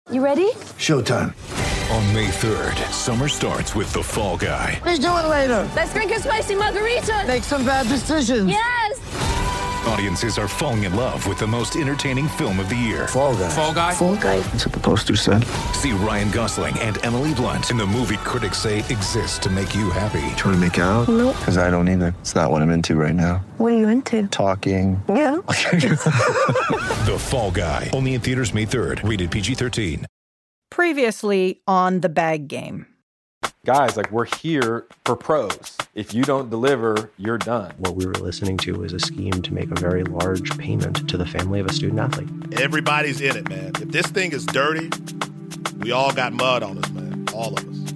You ready? Showtime. On May 3rd, summer starts with The Fall Guy. Let's do it later. Let's drink a spicy margarita. Make some bad decisions. Yes! Audiences are falling in love with the most entertaining film of the year. Fall Guy. Fall Guy? Fall Guy. That's what the poster said. See Ryan Gosling and Emily Blunt in the movie critics say exists to make you happy. Trying to make it out? Nope. Because I don't either. It's not what I'm into right now. What are you into? Talking. Yeah. The Fall Guy. Only in theaters May 3rd. Rated PG-13. Previously on The Bag Game. Guys, we're here for pros. If you don't deliver, you're done. What we were listening to was a scheme to make a very large payment to the family of a student athlete. Everybody's in it, man. If this thing is dirty, we all got mud on us, man. All of us.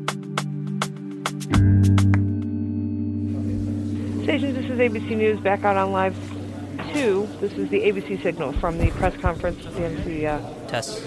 Stations, this is ABC News back out on Live 2. This is the ABC signal from the press conference with the MC. Test.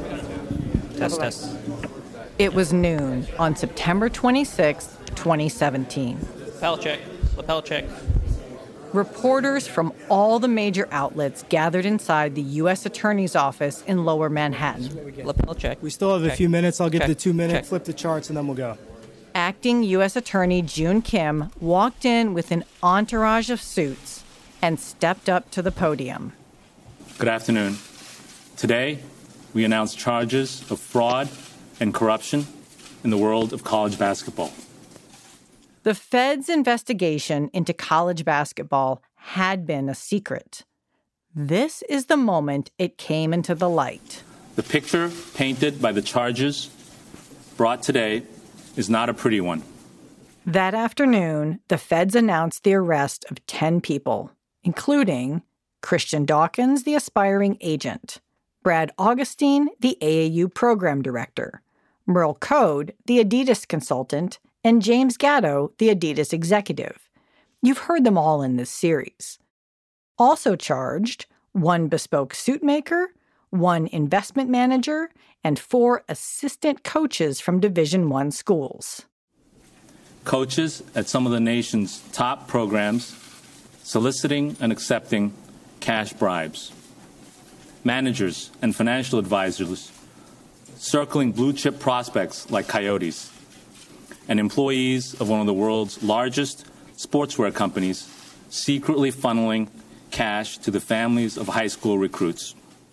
It was noon on September 26, 2017. Lapel check. Reporters from all the major outlets gathered inside the U.S. Attorney's office in Lower Manhattan. Lapel check. We still have a few minutes. I'll give Check. the 2 minute, Check. flip the charts, and then we'll go. Acting U.S. Attorney June Kim walked in with an entourage of suits and stepped up to the podium. Good afternoon. Today, we announce charges of fraud and corruption in the world of college basketball. The Fed's investigation into college basketball had been a secret. This is the moment it came into the light. The picture painted by the charges brought today is not a pretty one. That afternoon, the Feds announced the arrest of 10 people, including Christian Dawkins, the aspiring agent, Brad Augustine, the AAU program director, Merle Code, the Adidas consultant, and James Gatto, the Adidas executive. You've heard them all in this series. Also charged, 1 bespoke suit maker, 1 investment manager, and 4 assistant coaches from Division I schools. Coaches at some of the nation's top programs soliciting and accepting cash bribes. Managers and financial advisors circling blue-chip prospects like coyotes, and employees of one of the world's largest sportswear companies secretly funneling cash to the families of high school recruits.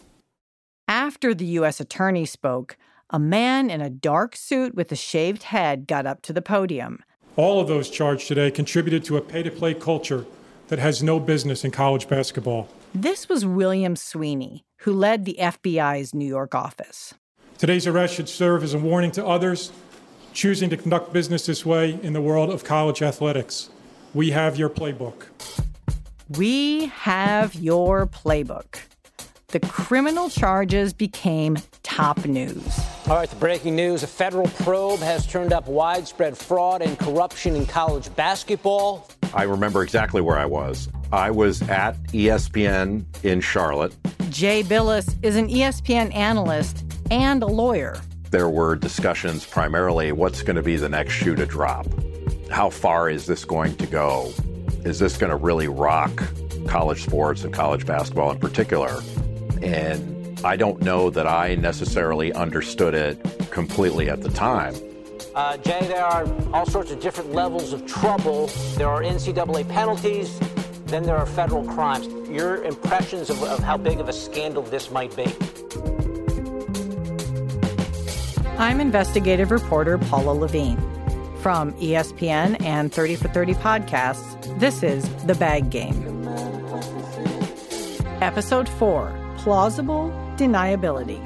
After the U.S. attorney spoke, a man in a dark suit with a shaved head got up to the podium. All of those charged today contributed to a pay-to-play culture that has no business in college basketball. This was William Sweeney, who led the FBI's New York office. Today's arrest should serve as a warning to others choosing to conduct business this way in the world of college athletics. We have your playbook. We have your playbook. The criminal charges became top news. All right, the breaking news. A federal probe has turned up widespread fraud and corruption in college basketball. I remember exactly where I was. I was at ESPN in Charlotte. Jay Billis is an ESPN analyst and a lawyer. There were discussions primarily what's going to be the next shoe to drop. How far is this going to go? Is this going to really rock college sports and college basketball in particular? And I don't know that I necessarily understood it completely at the time. Jay, there are all sorts of different levels of trouble. There are NCAA penalties, then there are federal crimes. Your impressions of how big of a scandal this might be? I'm investigative reporter Paula Levine. From ESPN and 30 for 30 podcasts, this is The Bag Game. Episode 4, Plausible Deniability.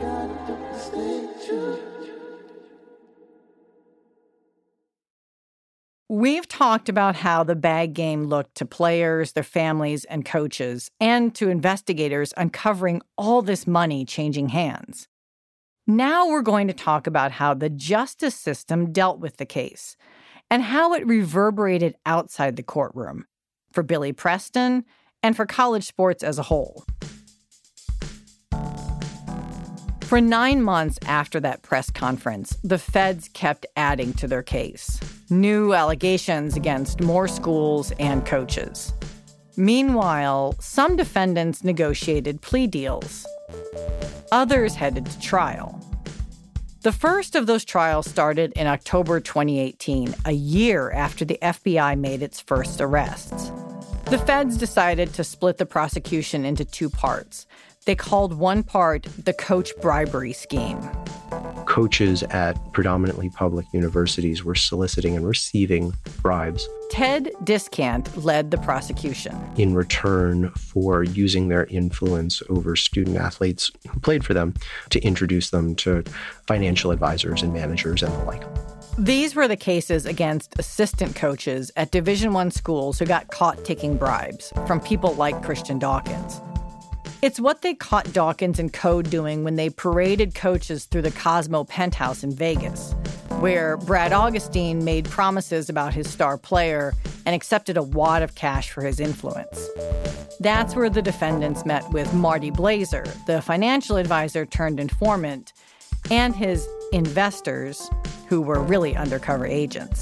We've talked about how the bag game looked to players, their families, and coaches, and to investigators uncovering all this money changing hands. Now we're going to talk about how the justice system dealt with the case and how it reverberated outside the courtroom for Billy Preston and for college sports as a whole. For 9 months after that press conference, the feds kept adding to their case. New allegations against more schools and coaches. Meanwhile, some defendants negotiated plea deals. Others headed to trial. The first of those trials started in October 2018, a year after the FBI made its first arrests. The feds decided to split the prosecution into two parts. They called one part the coach bribery scheme. Coaches at predominantly public universities were soliciting and receiving bribes. Ted Discant led the prosecution. In return for using their influence over student athletes who played for them to introduce them to financial advisors and managers and the like. These were the cases against assistant coaches at Division I schools who got caught taking bribes from people like Christian Dawkins. It's what they caught Dawkins and Code doing when they paraded coaches through the Cosmo penthouse in Vegas, where Brad Augustine made promises about his star player and accepted a wad of cash for his influence. That's where the defendants met with Marty Blazer, the financial advisor turned informant, and his investors, who were really undercover agents.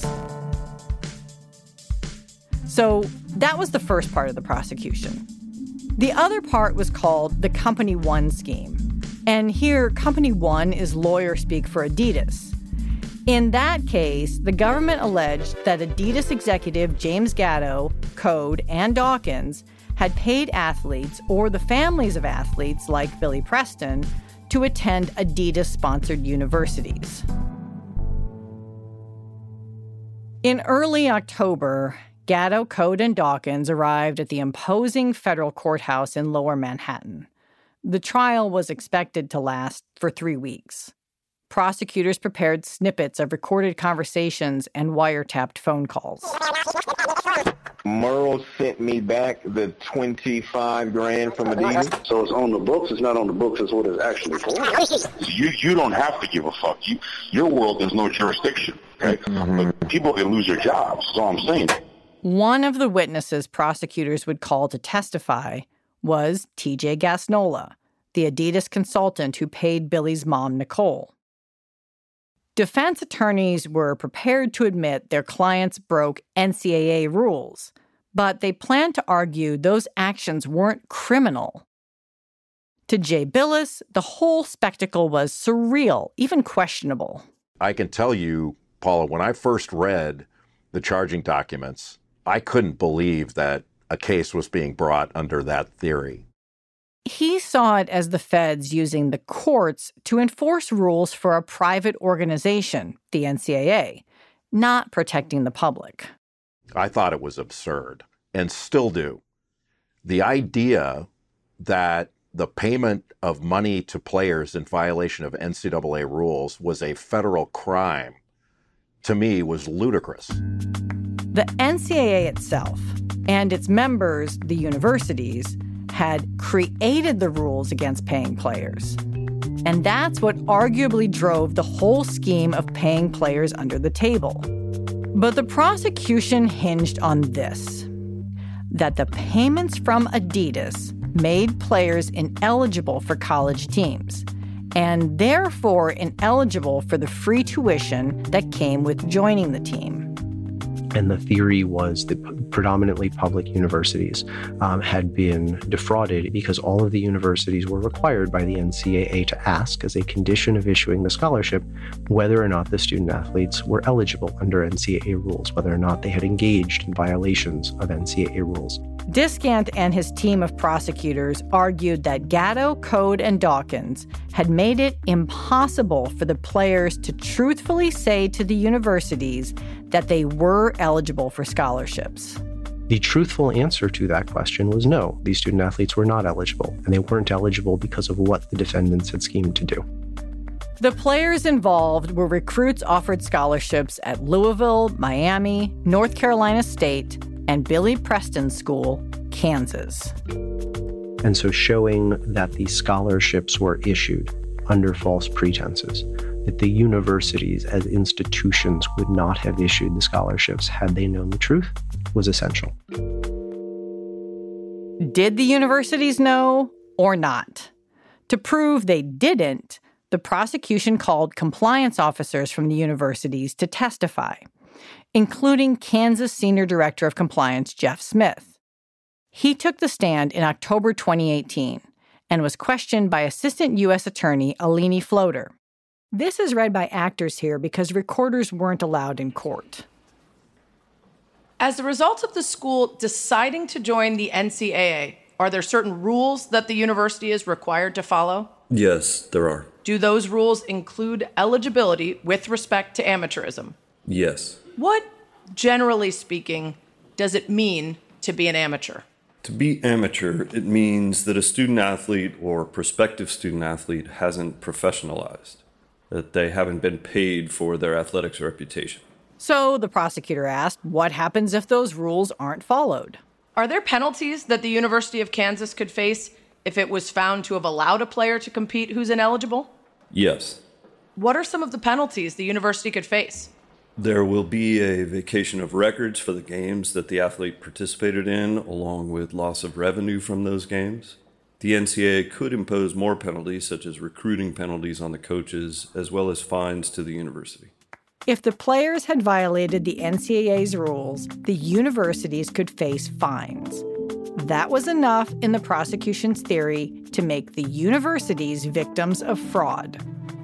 So that was the first part of the prosecution. The other part was called the Company One scheme. And here, Company One is lawyer speak for Adidas. In that case, the government alleged that Adidas executive James Gatto, Code, and Dawkins had paid athletes or the families of athletes like Billy Preston to attend Adidas-sponsored universities. In early October, Gatto, Code, and Dawkins arrived at the imposing federal courthouse in Lower Manhattan. The trial was expected to last for 3 weeks. Prosecutors prepared snippets of recorded conversations and wiretapped phone calls. Merle sent me back the $25,000 from Adidas. So it's on the books. It's not on the books. It's what it's actually for. You don't have to give a fuck. Your world has no jurisdiction. Okay? But people can lose their jobs. That's all I'm saying. One of the witnesses prosecutors would call to testify was T.J. Gasnola, the Adidas consultant who paid Billy's mom, Nicole. Defense attorneys were prepared to admit their clients broke NCAA rules, but they planned to argue those actions weren't criminal. To Jay Billis, the whole spectacle was surreal, even questionable. I can tell you, Paula, when I first read the charging documents, I couldn't believe that a case was being brought under that theory. He saw it as the feds using the courts to enforce rules for a private organization, the NCAA, not protecting the public. I thought it was absurd, and still do. The idea that the payment of money to players in violation of NCAA rules was a federal crime, to me, was ludicrous. The NCAA itself and its members, the universities, had created the rules against paying players. And that's what arguably drove the whole scheme of paying players under the table. But the prosecution hinged on this, that the payments from Adidas made players ineligible for college teams, and therefore ineligible for the free tuition that came with joining the team. And the theory was that predominantly public universities had been defrauded because all of the universities were required by the NCAA to ask, as a condition of issuing the scholarship, whether or not the student athletes were eligible under NCAA rules, whether or not they had engaged in violations of NCAA rules. Discant and his team of prosecutors argued that Gatto, Code, and Dawkins had made it impossible for the players to truthfully say to the universities that they were eligible for scholarships. The truthful answer to that question was no, these student athletes were not eligible, and they weren't eligible because of what the defendants had schemed to do. The players involved were recruits offered scholarships at Louisville, Miami, North Carolina State, and Billy Preston's school, Kansas. And so showing that the scholarships were issued under false pretenses, that the universities as institutions would not have issued the scholarships had they known the truth, was essential. Did the universities know or not? To prove they didn't, the prosecution called compliance officers from the universities to testify, including Kansas Senior Director of Compliance Jeff Smith. He took the stand in October 2018 and was questioned by Assistant U.S. Attorney Alini Floater. This is read by actors here because recorders weren't allowed in court. As a result of the school deciding to join the NCAA, are there certain rules that the university is required to follow? Yes, there are. Do those rules include eligibility with respect to amateurism? Yes. What, generally speaking, does it mean to be an amateur? To be amateur, it means that a student athlete or prospective student athlete hasn't professionalized, that they haven't been paid for their athletics reputation. So the prosecutor asked, what happens if those rules aren't followed? Are there penalties that the University of Kansas could face if it was found to have allowed a player to compete who's ineligible? Yes. What are some of the penalties the university could face? There will be a vacation of records for the games that the athlete participated in, along with loss of revenue from those games. The NCAA could impose more penalties, such as recruiting penalties on the coaches, as well as fines to the university. If the players had violated the NCAA's rules, the universities could face fines. That was enough in the prosecution's theory to make the universities victims of fraud.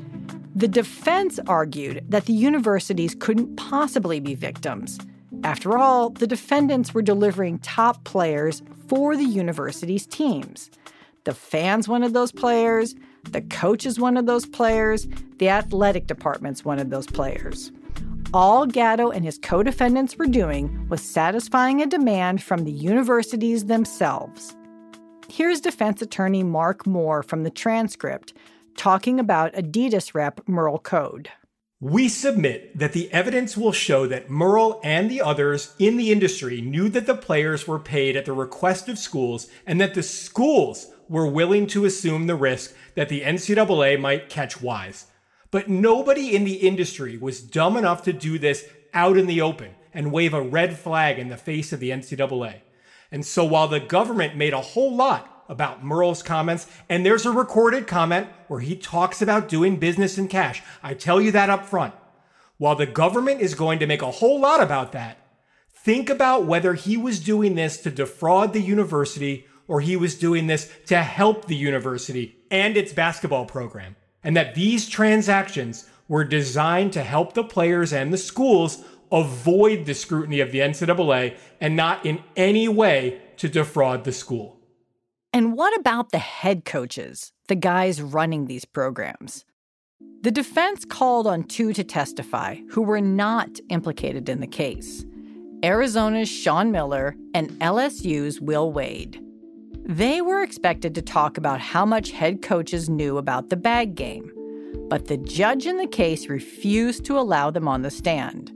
The defense argued that the universities couldn't possibly be victims. After all, the defendants were delivering top players for the university's teams. The fans wanted those players, the coaches wanted those players, the athletic departments wanted those players. All Gatto and his co-defendants were doing was satisfying a demand from the universities themselves. Here's defense attorney Mark Moore from the transcript talking about Adidas rep Merle Code. We submit that the evidence will show that Merle and the others in the industry knew that the players were paid at the request of schools and that the schools were willing to assume the risk that the NCAA might catch wise. But nobody in the industry was dumb enough to do this out in the open and wave a red flag in the face of the NCAA. And so while the government made a whole lot about Merle's comments, and there's a recorded comment where he talks about doing business in cash, I tell you that up front. While the government is going to make a whole lot about that, think about whether he was doing this to defraud the university or he was doing this to help the university and its basketball program. And that these transactions were designed to help the players and the schools avoid the scrutiny of the NCAA and not in any way to defraud the school. And what about the head coaches, the guys running these programs? The defense called on two to testify who were not implicated in the case: Arizona's Sean Miller and LSU's Will Wade. They were expected to talk about how much head coaches knew about the bag game, but the judge in the case refused to allow them on the stand.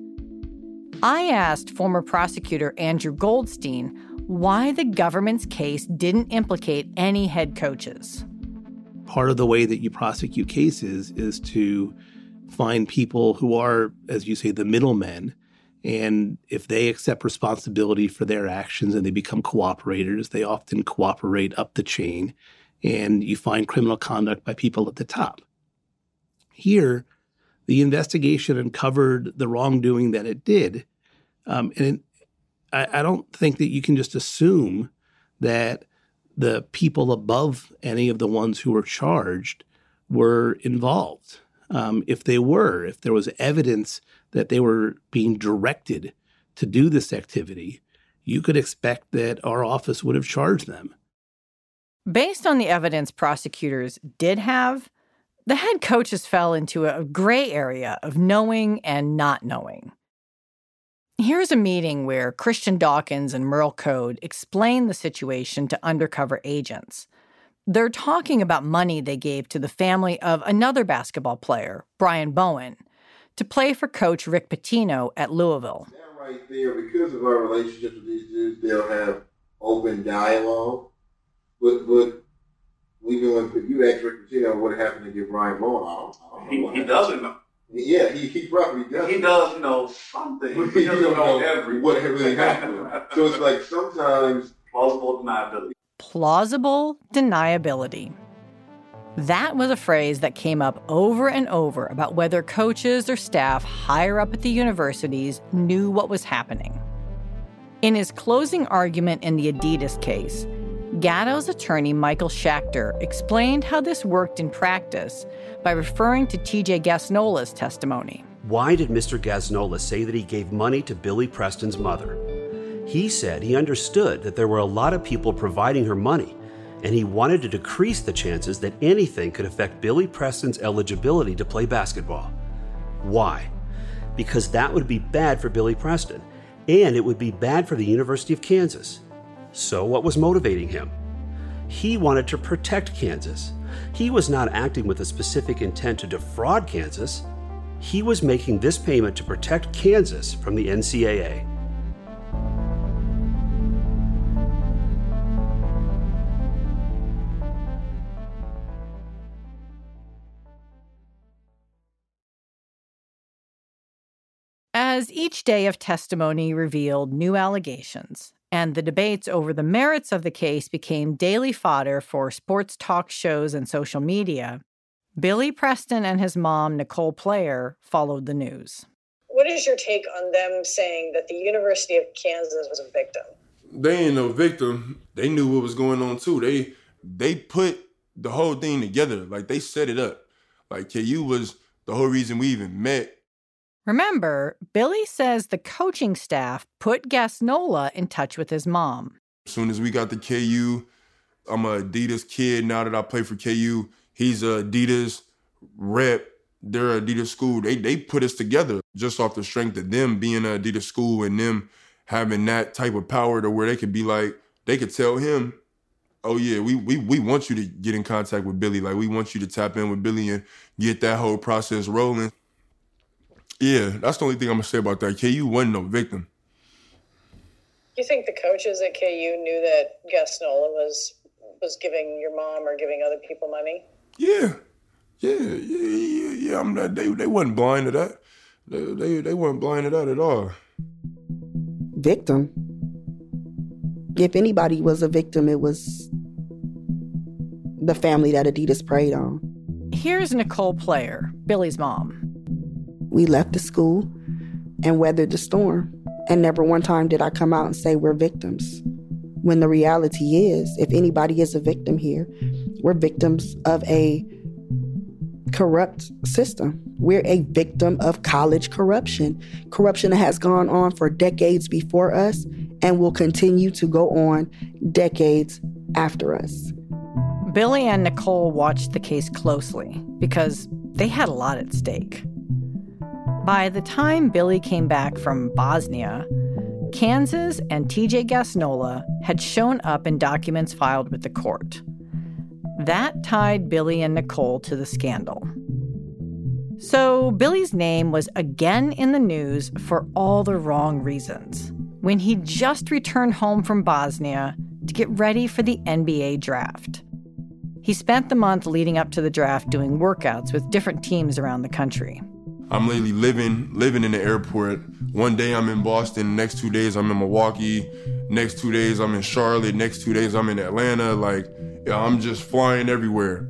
I asked former prosecutor Andrew Goldstein why the government's case didn't implicate any head coaches. Part of the way that you prosecute cases is to find people who are, as you say, the middlemen. And if they accept responsibility for their actions and they become cooperators, they often cooperate up the chain, and you find criminal conduct by people at the top. Here, the investigation uncovered the wrongdoing that it did. I don't think that you can just assume that the people above any of the ones who were charged were involved. If there was evidence that they were being directed to do this activity, you could expect that our office would have charged them. Based on the evidence prosecutors did have, the head coaches fell into a gray area of knowing and not knowing. Here's a meeting where Christian Dawkins and Merle Code explain the situation to undercover agents. They're talking about money they gave to the family of another basketball player, Brian Bowen, to play for Coach Rick Pitino at Louisville. That right there, because of our relationship with these dudes, they'll have open dialogue. But even when you ask Rick Pitino what happened to get Brian Bowen, I don't know. He doesn't know. Yeah, he probably does. He does know something. But he doesn't know what really happened. So it's like sometimes plausible deniability. Plausible deniability. That was a phrase that came up over and over about whether coaches or staff higher up at the universities knew what was happening. In his closing argument in the Adidas case, Gatto's attorney, Michael Schachter, explained how this worked in practice by referring to T.J. Gasnola's testimony. Why did Mr. Gasnola say that he gave money to Billy Preston's mother? He said he understood that there were a lot of people providing her money, and he wanted to decrease the chances that anything could affect Billy Preston's eligibility to play basketball. Why? Because that would be bad for Billy Preston, and it would be bad for the University of Kansas. So what was motivating him? He wanted to protect Kansas. He was not acting with a specific intent to defraud Kansas. He was making this payment to protect Kansas from the NCAA. As each day of testimony revealed new allegations, and the debates over the merits of the case became daily fodder for sports talk shows and social media, Billy Preston and his mom, Nicole Player, followed the news. What is your take on them saying that the University of Kansas was a victim? They ain't no victim. They knew what was going on too. They put the whole thing together. Like, they set it up. Like, KU was the whole reason we even met. Remember, Billy says the coaching staff put Gasnola in touch with his mom. As soon as we got to KU, I'm a Adidas kid now that I play for KU. He's a Adidas rep. They're an Adidas school. They put us together just off the strength of them being an Adidas school and them having that type of power to where they could be like, they could tell him, oh yeah, we want you to get in contact with Billy. Like, we want you to tap in with Billy and get that whole process rolling. Yeah, that's the only thing I'm going to say about that. KU wasn't no victim. You think the coaches at KU knew that Gasnola was giving your mom or giving other people money? Yeah. They wasn't blind to that. They weren't blind to that at all. Victim? If anybody was a victim, it was the family that Adidas preyed on. Here's Nicole Player, Billy's mom. We left the school and weathered the storm. And never one time did I come out and say we're victims. When the reality is, if anybody is a victim here, we're victims of a corrupt system. We're a victim of college corruption. Corruption has gone on for decades before us and will continue to go on decades after us. Billy and Nicole watched the case closely because they had a lot at stake. By the time Billy came back from Bosnia, Kansas and T.J. Gasnola had shown up in documents filed with the court. That tied Billy and Nicole to the scandal. So Billy's name was again in the news for all the wrong reasons, when he just returned home from Bosnia to get ready for the NBA draft. He spent the month leading up to the draft doing workouts with different teams around the country. I'm literally living in the airport. One day I'm in Boston, next 2 days I'm in Milwaukee, next 2 days I'm in Charlotte, next 2 days I'm in Atlanta. Like, yeah, I'm just flying everywhere.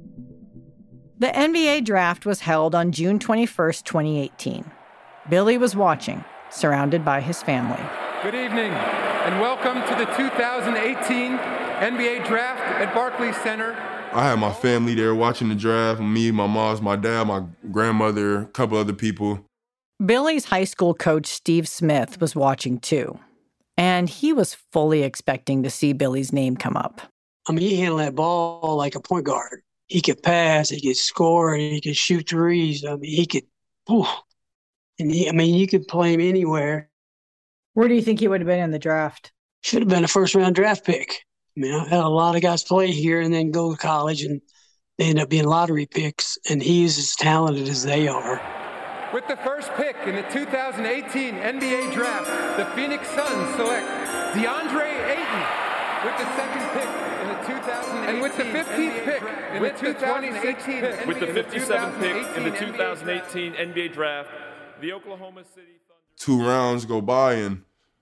The NBA draft was held on June 21st, 2018. Billy was watching, surrounded by his family. Good evening, and welcome to the 2018 NBA draft at Barclays Center. I had my family there watching the draft, me, my mom, my dad, my grandmother, a couple other people. Billy's high school coach, Steve Smith, was watching too. And he was fully expecting to see Billy's name come up. I mean, he handled that ball like a point guard. He could pass, he could score, he could shoot threes. I mean, he could, you could play him anywhere. Where do you think he would have been in the draft? Should have been a first-round draft pick. I mean, I had a lot of guys play here and then go to college, and they end up being lottery picks, and he's as talented as they are. With the first pick in the 2018 NBA draft, the Phoenix Suns select DeAndre Ayton. With the second pick in the 2018 and with the 15th pick in the 2018 pick. With the 57th pick in the 2018 NBA draft, the Oklahoma City Thunder. 2 rounds go by, and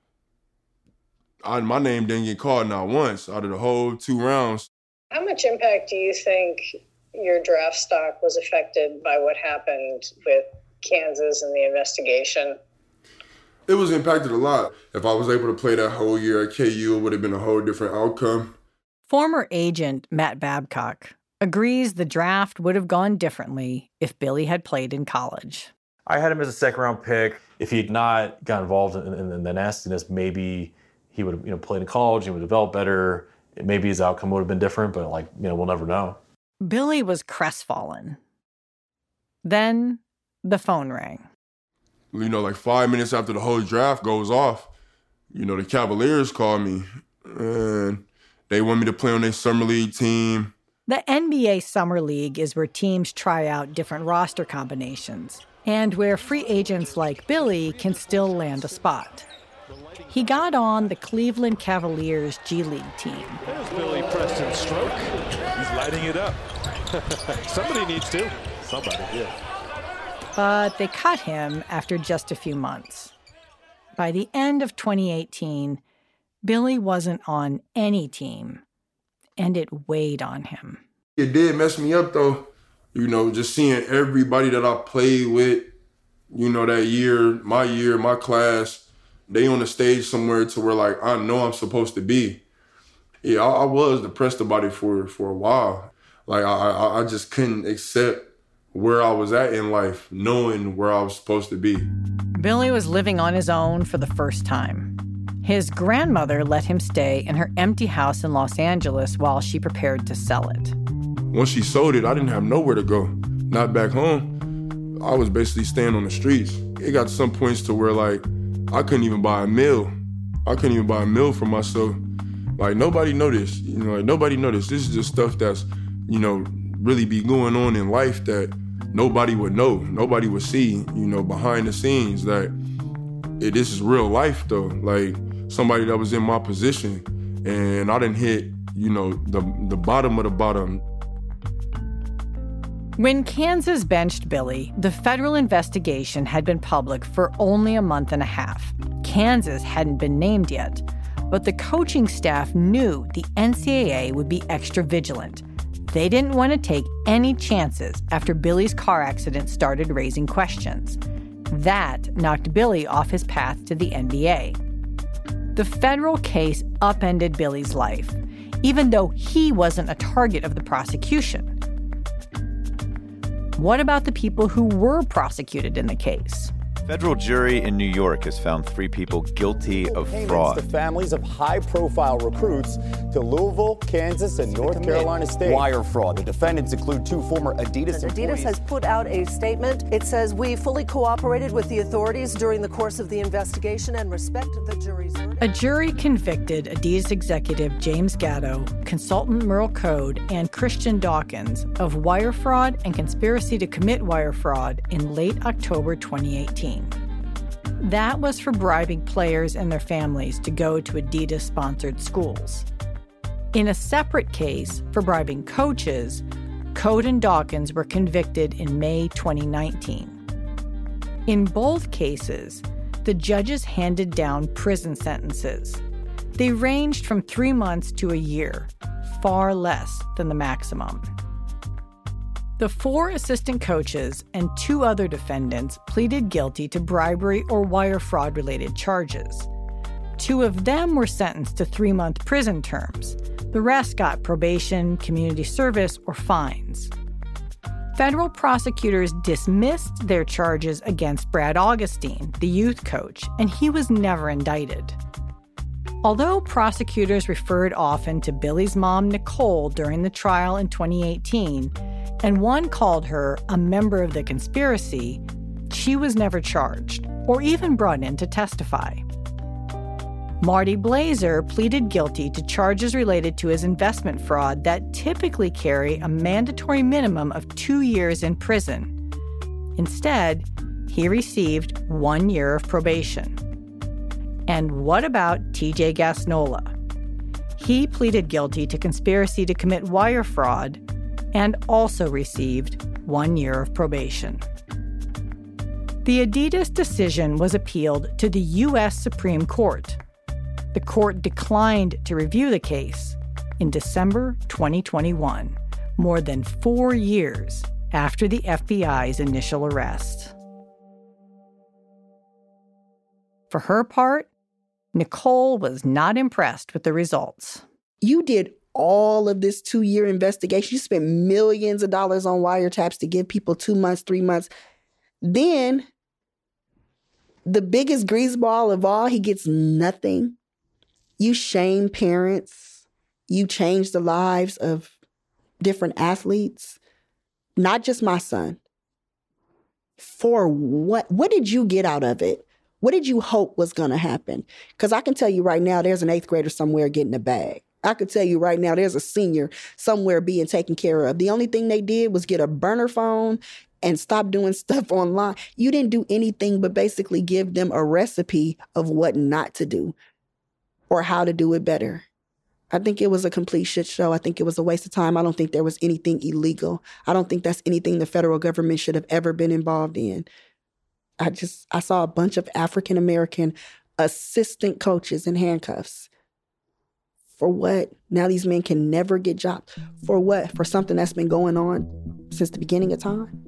my name didn't get called not once out of the whole 2 rounds. How much impact do you think your draft stock was affected by what happened with Kansas and the investigation? It was impacted a lot. If I was able to play that whole year at KU, it would have been a whole different outcome. Former agent Matt Babcock agrees the draft would have gone differently if Billy had played in college. I had him as a second-round pick. If he had not got involved in the nastiness, maybe he would have played in college, he would have developed better. Maybe his outcome would have been different, but we'll never know. Billy was crestfallen. Then the phone rang. 5 minutes after the whole draft goes off, the Cavaliers called me, and they want me to play on their summer league team. The NBA Summer League is where teams try out different roster combinations, and where free agents like Billy can still land a spot. He got on the Cleveland Cavaliers G League team. There's Billy Preston's stroke. He's lighting it up. Somebody needs to. Somebody, yeah. But they cut him after just a few months. By the end of 2018, Billy wasn't on any team, and it weighed on him. It did mess me up, though. Just seeing everybody that I played with, that year, my class, they on the stage somewhere to where, I know I'm supposed to be. Yeah, I was depressed about it for a while. I just couldn't accept where I was at in life, knowing where I was supposed to be. Billy was living on his own for the first time. His grandmother let him stay in her empty house in Los Angeles while she prepared to sell it. Once she sold it, I didn't have nowhere to go. Not back home. I was basically staying on the streets. It got to some points to where, I couldn't even buy a meal. I couldn't even buy a meal for myself. Nobody noticed. Nobody noticed. This is just stuff that's, really be going on in life that nobody would know. Nobody would see, behind the scenes that this is real life, though. Somebody that was in my position, and I didn't hit, the bottom of the bottom. When Kansas benched Billy, the federal investigation had been public for only a month and a half. Kansas hadn't been named yet, but the coaching staff knew the NCAA would be extra vigilant. They didn't want to take any chances after Billy's car accident started raising questions. That knocked Billy off his path to the NBA. The federal case upended Billy's life, even though he wasn't a target of the prosecution. What about the people who were prosecuted in the case? Federal jury in New York has found 3 people guilty of fraud. The families of high-profile recruits to Louisville, Kansas, and North Carolina State. Wire fraud. The defendants include 2 former Adidas employees. Adidas has put out a statement. It says, "We fully cooperated with the authorities during the course of the investigation and respect the jury's verdict." A jury convicted Adidas executive James Gatto, consultant Merle Code, and Christian Dawkins of wire fraud and conspiracy to commit wire fraud in late October 2018. That was for bribing players and their families to go to Adidas-sponsored schools. In a separate case for bribing coaches, Code and Dawkins were convicted in May 2019. In both cases, the judges handed down prison sentences. They ranged from 3 months to a year, far less than the maximum. The 4 assistant coaches and 2 other defendants pleaded guilty to bribery or wire fraud-related charges. 2 of them were sentenced to 3-month prison terms. The rest got probation, community service, or fines. Federal prosecutors dismissed their charges against Brad Augustine, the youth coach, and he was never indicted. Although prosecutors referred often to Billy's mom, Nicole, during the trial in 2018, and one called her a member of the conspiracy, she was never charged or even brought in to testify. Marty Blazer pleaded guilty to charges related to his investment fraud that typically carry a mandatory minimum of 2 years in prison. Instead, he received 1 year of probation. And what about TJ Gasnola? He pleaded guilty to conspiracy to commit wire fraud and also received 1 year of probation. The Adidas decision was appealed to the U.S. Supreme Court. The court declined to review the case in December 2021, more than 4 years after the FBI's initial arrest. For her part, Nicole was not impressed with the results. You did all of this 2-year investigation. You spent millions of dollars on wiretaps to give people 2 months, 3 months. Then the biggest greaseball of all, he gets nothing. You shame parents. You change the lives of different athletes. Not just my son. For what? What did you get out of it? What did you hope was going to happen? Because I can tell you right now, there's an 8th grader somewhere getting a bag. I could tell you right now, there's a senior somewhere being taken care of. The only thing they did was get a burner phone and stop doing stuff online. You didn't do anything but basically give them a recipe of what not to do or how to do it better. I think it was a complete shit show. I think it was a waste of time. I don't think there was anything illegal. I don't think that's anything the federal government should have ever been involved in. I saw a bunch of African-American assistant coaches in handcuffs. For what? Now these men can never get jobs. For what? For something that's been going on since the beginning of time?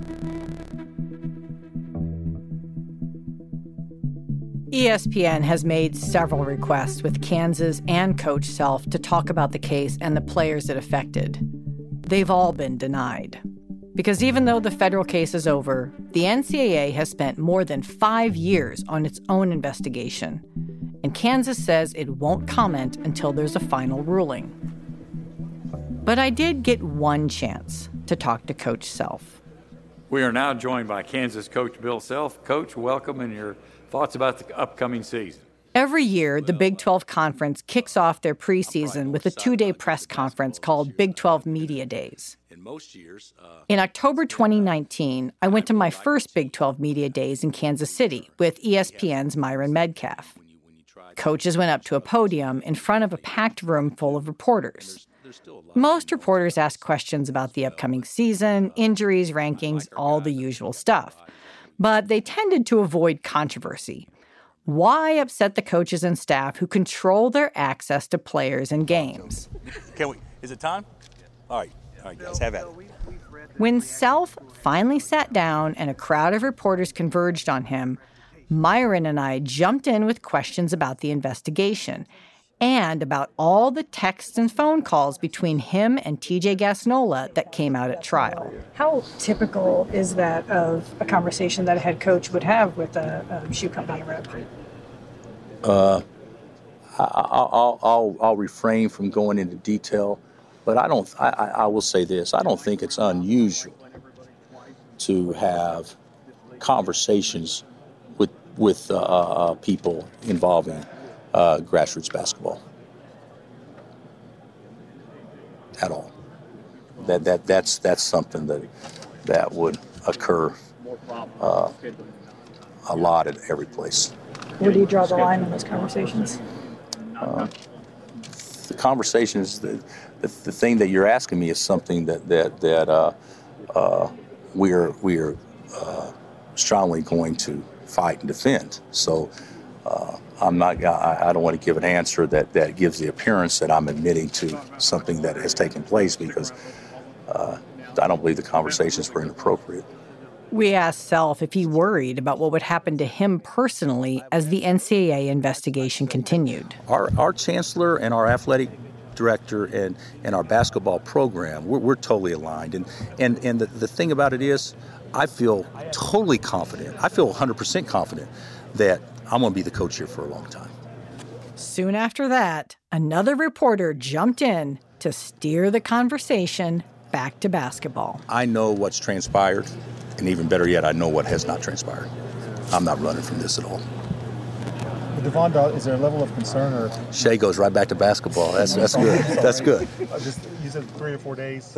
ESPN has made several requests with Kansas and Coach Self to talk about the case and the players it affected. They've all been denied. Because even though the federal case is over, the NCAA has spent more than 5 years on its own investigation. And Kansas says it won't comment until there's a final ruling. But I did get one chance to talk to Coach Self. We are now joined by Kansas coach Bill Self. Coach, welcome, and your thoughts about the upcoming season. Every year, the Big 12 Conference kicks off their preseason with a 2-day press conference called Big 12 Media Days. In October 2019, I went to my first Big 12 Media Days in Kansas City with ESPN's Myron Medcalf. Coaches went up to a podium in front of a packed room full of reporters. Most reporters asked questions about the upcoming season, injuries, rankings, all the usual stuff. But they tended to avoid controversy. Why upset the coaches and staff who control their access to players and games? Is it time? All right, guys, have at it. When Self finally sat down and a crowd of reporters converged on him, Myron and I jumped in with questions about the investigation and about all the texts and phone calls between him and TJ Gassnola that came out at trial. How typical is that of a conversation that a head coach would have with a shoe company rep? I'll refrain from going into detail, but I will say this: I don't think it's unusual to have conversations with people involving grassroots basketball at all. That's something that would occur a lot at every place. Where do you draw the line in those conversations? The conversations, the thing that you're asking me is something that we're strongly going to fight and defend. So I don't want to give an answer that gives the appearance that I'm admitting to something that has taken place, because I don't believe the conversations were inappropriate. We asked Self if he worried about what would happen to him personally as the NCAA investigation continued. Our chancellor and our athletic director and our basketball program, we're totally aligned. And the thing about it is, I feel totally confident. I feel 100% confident that I'm going to be the coach here for a long time. Soon after that, another reporter jumped in to steer the conversation back to basketball. I know what's transpired, and even better yet, I know what has not transpired. I'm not running from this at all. With Devon, is there a level of concern or? Shea goes right back to basketball. That's good. That's good. You said 3 or 4 days.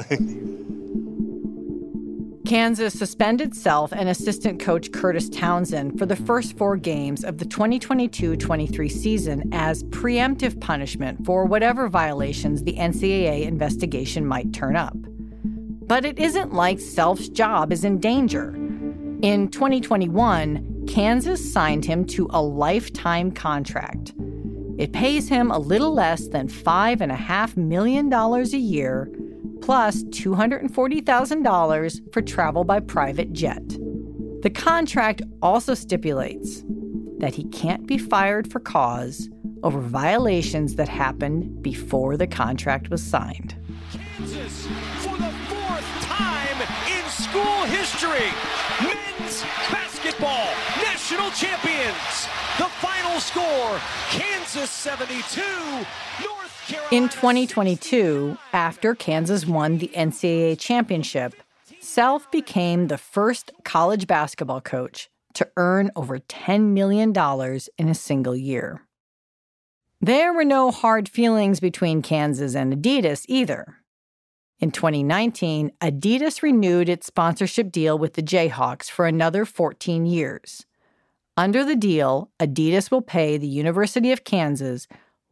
Kansas suspended Self and assistant coach Curtis Townsend for the first 4 games of the 2022-23 season as preemptive punishment for whatever violations the NCAA investigation might turn up. But it isn't like Self's job is in danger. In 2021, Kansas signed him to a lifetime contract. It pays him a little less than $5.5 million a year, plus $240,000 for travel by private jet. The contract also stipulates that he can't be fired for cause over violations that happened before the contract was signed. Kansas, for the fourth time in school history, men's basketball national champions. The final score, Kansas 72, North Carolina. In 2022, after Kansas won the NCAA championship, Self became the first college basketball coach to earn over $10 million in a single year. There were no hard feelings between Kansas and Adidas either. In 2019, Adidas renewed its sponsorship deal with the Jayhawks for another 14 years. Under the deal, Adidas will pay the University of Kansas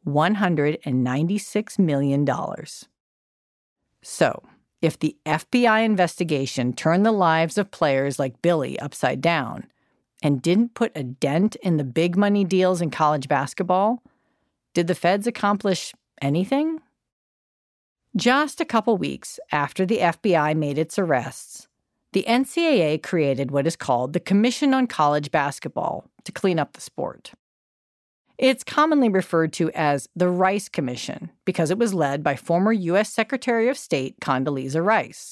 $196 million. So, if the FBI investigation turned the lives of players like Billy upside down and didn't put a dent in the big money deals in college basketball, did the feds accomplish anything? Just a couple weeks after the FBI made its arrests, the NCAA created what is called the Commission on College Basketball to clean up the sport. It's commonly referred to as the Rice Commission because it was led by former U.S. Secretary of State Condoleezza Rice.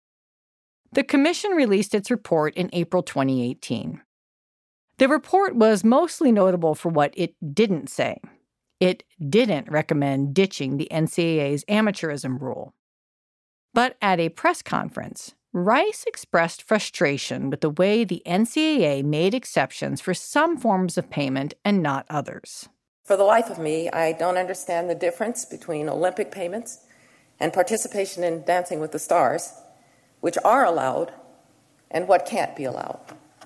The commission released its report in April 2018. The report was mostly notable for what it didn't say. It didn't recommend ditching the NCAA's amateurism rule. But at a press conference, Rice expressed frustration with the way the NCAA made exceptions for some forms of payment and not others. For the life of me, I don't understand the difference between Olympic payments and participation in Dancing with the Stars, which are allowed, and what can't be allowed.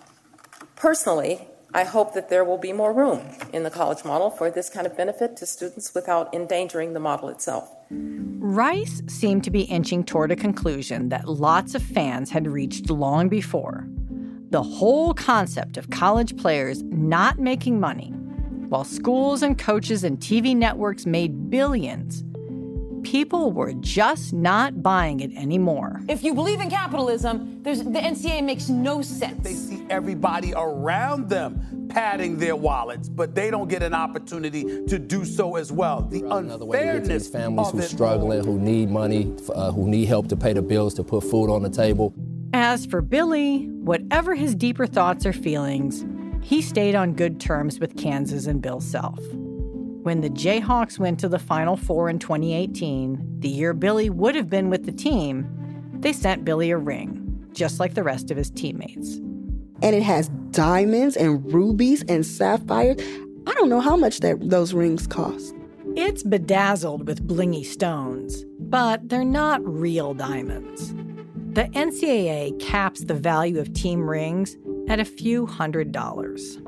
Personally, I hope that there will be more room in the college model for this kind of benefit to students without endangering the model itself. Rice seemed to be inching toward a conclusion that lots of fans had reached long before. The whole concept of college players not making money, while schools and coaches and TV networks made billions, people were just not buying it anymore. If you believe in capitalism, the NCAA makes no sense. They see everybody around them padding their wallets, but they don't get an opportunity to do so as well. The unfairness of families of who it struggling, who need money, who need help to pay the bills, to put food on the table. As for Billy, whatever his deeper thoughts or feelings, he stayed on good terms with Kansas and Bill Self. When the Jayhawks went to the Final Four in 2018, the year Billy would have been with the team, they sent Billy a ring, just like the rest of his teammates. And it has diamonds and rubies and sapphires. I don't know how much those rings cost. It's bedazzled with blingy stones, but they're not real diamonds. The NCAA caps the value of team rings at a few $100s.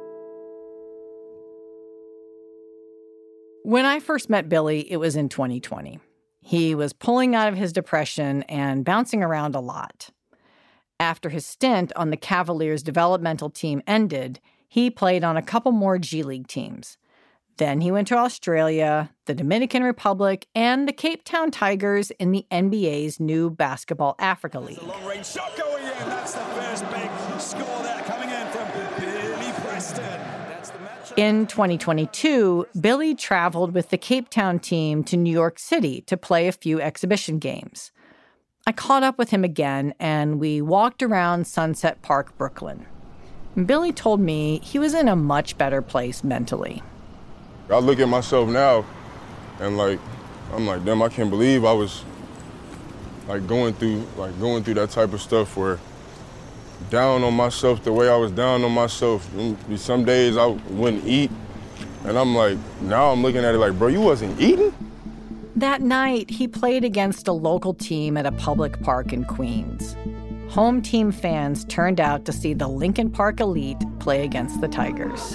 When I first met Billy, it was in 2020. He was pulling out of his depression and bouncing around a lot. After his stint on the Cavaliers developmental team ended, he played on a couple more G League teams. Then he went to Australia, the Dominican Republic, and the Cape Town Tigers in the NBA's new Basketball Africa League. Long-range shot going in. That's the first big score there coming in from Billy Preston. In 2022, Billy traveled with the Cape Town team to New York City to play a few exhibition games. I caught up with him again, and we walked around Sunset Park, Brooklyn. Billy told me he was in a much better place mentally. I look at myself now, and I'm like, damn, I can't believe I was going through that type of stuff where down on myself the way I was down on myself. Some days I wouldn't eat, and I'm like, now I'm looking at it like, bro, you wasn't eating? That night, he played against a local team at a public park in Queens. Home team fans turned out to see the Lincoln Park Elite play against the Tigers.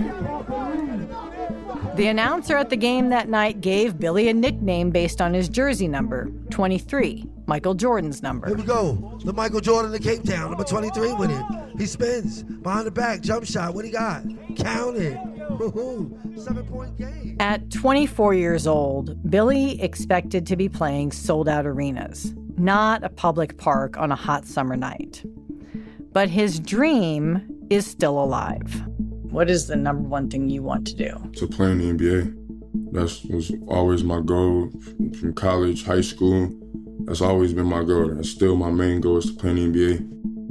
The announcer at the game that night gave Billy a nickname based on his jersey number, 23, Michael Jordan's number. Here we go. The Michael Jordan of Cape Town, number 23 with it. He spins behind the back, jump shot. What he got? Count it. 7-point game. At 24 years old, Billy expected to be playing sold-out arenas, not a public park on a hot summer night. But his dream is still alive. What is the number one thing you want to do? To play in the NBA. That was always my goal from college, high school. That's always been my goal. That's still my main goal, is to play in the NBA.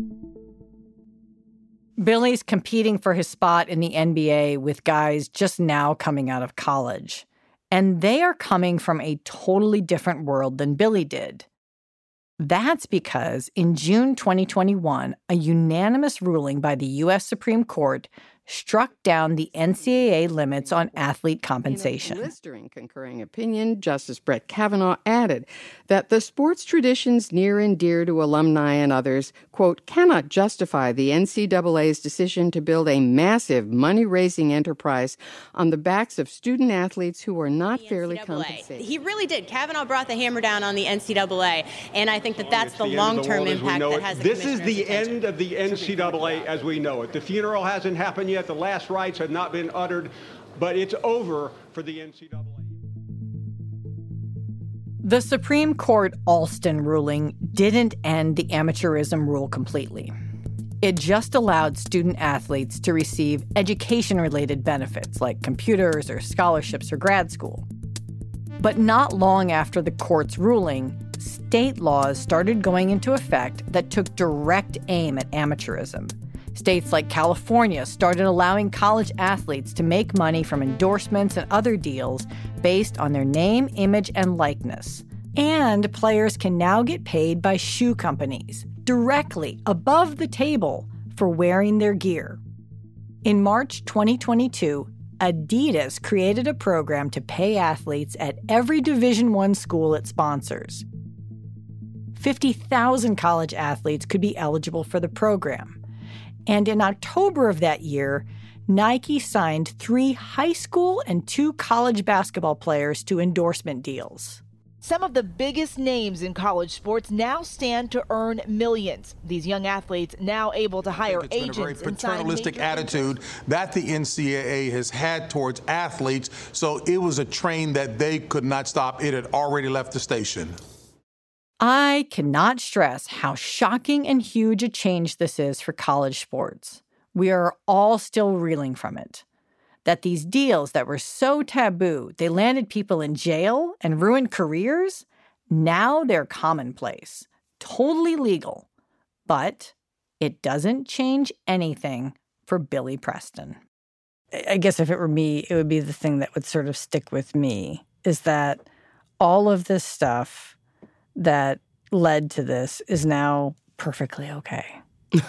Billy's competing for his spot in the NBA with guys just now coming out of college. And they are coming from a totally different world than Billy did. That's because in June 2021, a unanimous ruling by the U.S. Supreme Court struck down the NCAA limits on athlete compensation. In a blistering concurring opinion, Justice Brett Kavanaugh added that the sports traditions near and dear to alumni and others, quote, cannot justify the NCAA's decision to build a massive money-raising enterprise on the backs of student athletes who are not fairly compensated. He really did. Kavanaugh brought the hammer down on the NCAA, and I think that that's the long-term impact that has the This is the end of the NCAA as we know it. The funeral hasn't happened yet. The last rites have not been uttered, but it's over for the NCAA. The Supreme Court Alston ruling didn't end the amateurism rule completely. It just allowed student athletes to receive education-related benefits like computers or scholarships or grad school. But not long after the court's ruling, state laws started going into effect that took direct aim at amateurism. States like California started allowing college athletes to make money from endorsements and other deals based on their name, image, and likeness. And players can now get paid by shoe companies directly above the table for wearing their gear. In March 2022, Adidas created a program to pay athletes at every Division I school it sponsors. 50,000 college athletes could be eligible for the program. And in October of that year, Nike signed 3 high school and 2 college basketball players to endorsement deals. Some of the biggest names in college sports now stand to earn millions. These young athletes now able to hire agents. It's been a very paternalistic attitude that the NCAA has had towards athletes, so it was a train that they could not stop. It had already left the station. I cannot stress how shocking and huge a change this is for college sports. We are all still reeling from it. That these deals that were so taboo, they landed people in jail and ruined careers, now they're commonplace, totally legal. But it doesn't change anything for Billy Preston. I guess if it were me, it would be the thing that would sort of stick with me, is that all of this stuff that led to this is now perfectly okay.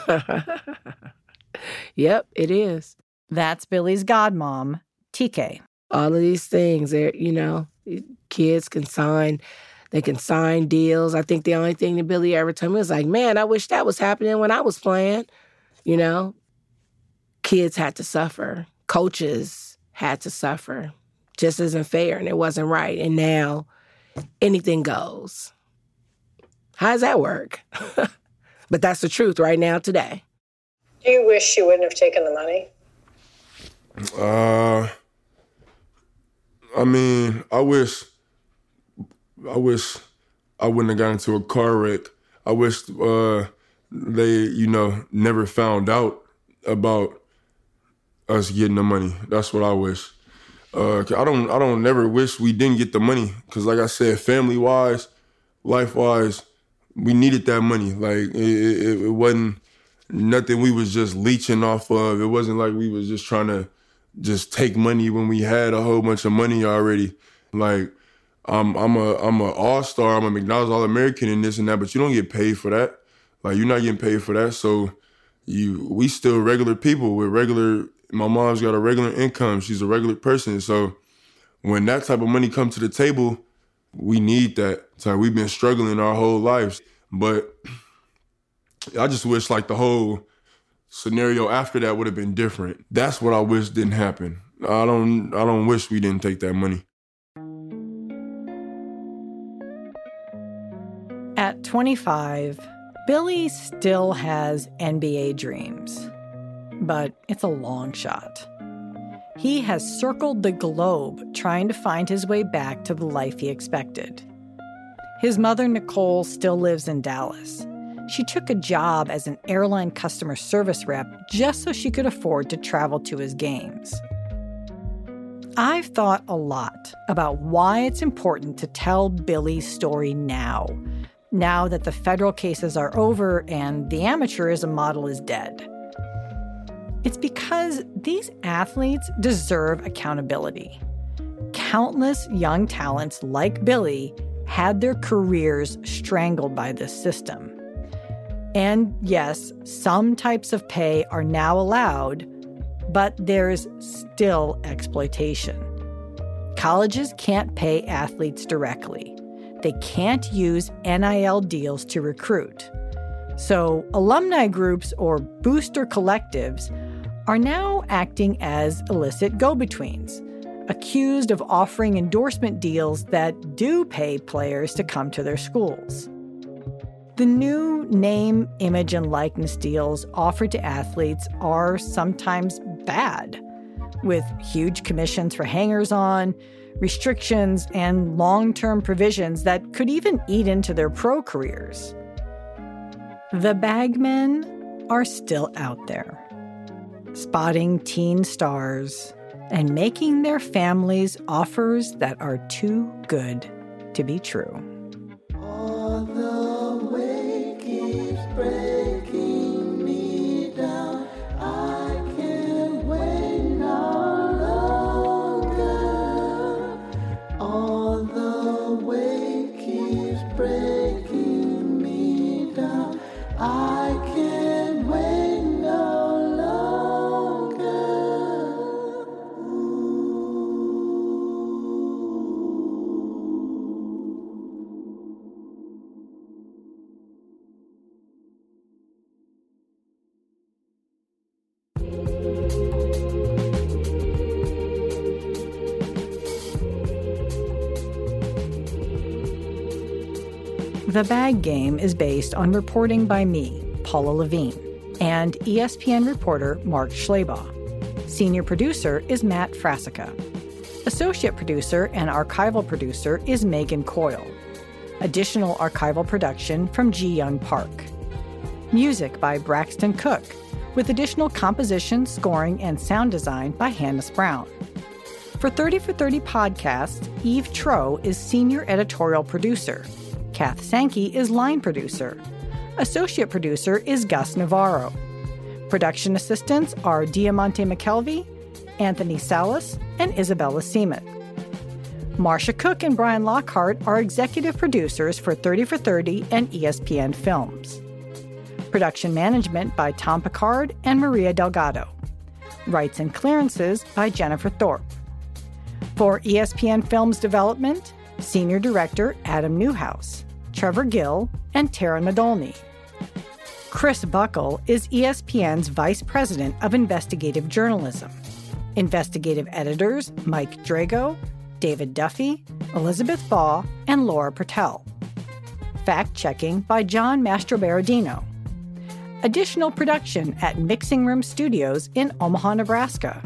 Yep, it is. That's Billy's godmom, TK. All of these things, kids can sign deals. I think the only thing that Billy ever told me was like, man, I wish that was happening when I was playing. Kids had to suffer. Coaches had to suffer. Just isn't fair, and it wasn't right. And now anything goes. How does that work? But that's the truth right now today. Do you wish she wouldn't have taken the money? I wish I wouldn't have gotten into a car wreck. I wish they, never found out about us getting the money. That's what I wish. I don't never wish we didn't get the money, because like I said, family-wise, life-wise, we needed that money. Like it wasn't nothing we was just leeching off of. It wasn't like we was just trying to just take money when we had a whole bunch of money already. Like I'm a all-star, I'm a McDonald's All-American and this and that, but you don't get paid for that. Like you're not getting paid for that. So we still regular people with my mom's got a regular income. She's a regular person. So when that type of money comes to the table, we need that. So we've been struggling our whole lives. But I just wish like the whole scenario after that would have been different. That's what I wish didn't happen. I don't wish we didn't take that money. At 25, Billy still has NBA dreams, but it's a long shot. He has circled the globe trying to find his way back to the life he expected. His mother, Nicole, still lives in Dallas. she took a job as an airline customer service rep just so she could afford to travel to his games. I've thought a lot about why it's important to tell Billy's story now that the federal cases are over and the amateurism model is dead. It's because these athletes deserve accountability. Countless young talents like Billy had their careers strangled by this system. And yes, some types of pay are now allowed, but there's still exploitation. Colleges can't pay athletes directly. They can't use NIL deals to recruit. So alumni groups or booster collectives are now acting as illicit go-betweens, accused of offering endorsement deals that do pay players to come to their schools. The new name, image, and likeness deals offered to athletes are sometimes bad, with huge commissions for hangers-on, restrictions, and long-term provisions that could even eat into their pro careers. The bagmen are still out there, spotting teen stars and making their families offers that are too good to be true. All the way keeps breaking me down. I can't wait no longer. All the way keeps breaking me down. I can't wait no longer. The Bag Game is based on reporting by me, Paula Levine, and ESPN reporter Mark Schlabach. Senior producer is Matt Frasica. Associate producer and archival producer is Megan Coyle. Additional archival production from Ji Young Park. Music by Braxton Cook, with additional composition, scoring, and sound design by Hannes Brown. For 30 for 30 podcasts, Eve Troe is senior editorial producer. Kath Sankey is line producer. Associate producer is Gus Navarro. Production assistants are Diamante McKelvey, Anthony Salas, and Isabella Seaman. Marcia Cook and Brian Lockhart are executive producers for 30 for 30 and ESPN Films. Production management by Tom Picard and Maria Delgado. Rights and clearances by Jennifer Thorpe. For ESPN Films Development, Senior Director Adam Newhouse, Trevor Gill, and Tara Nadolny. Chris Buckle is ESPN's Vice President of Investigative Journalism. Investigative editors Mike Drago, David Duffy, Elizabeth Baugh, and Laura Pertell. Fact-checking by John Mastroberardino. Additional production at Mixing Room Studios in Omaha, Nebraska.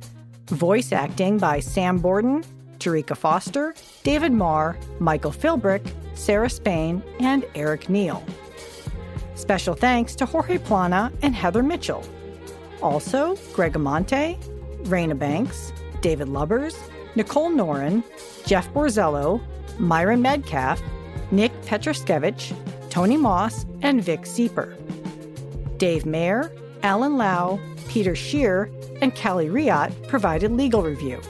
Voice acting by Sam Borden, Tarika Foster, David Marr, Michael Philbrick, Sarah Spain, and Eric Neal. Special thanks to Jorge Plana and Heather Mitchell. Also, Greg Amonte, Raina Banks, David Lubbers, Nicole Noren, Jeff Borzello, Myron Medcalf, Nick Petroskevich, Tony Moss, and Vic Sieper. Dave Mayer, Alan Lau, Peter Scheer, and Callie Riot provided legal review.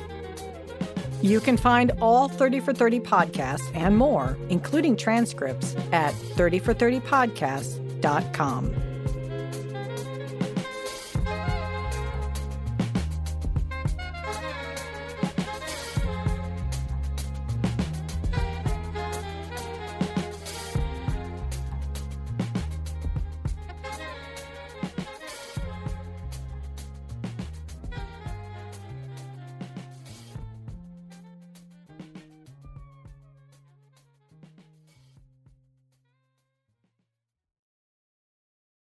You can find all 30 for 30 podcasts and more, including transcripts, at 30for30podcasts.com.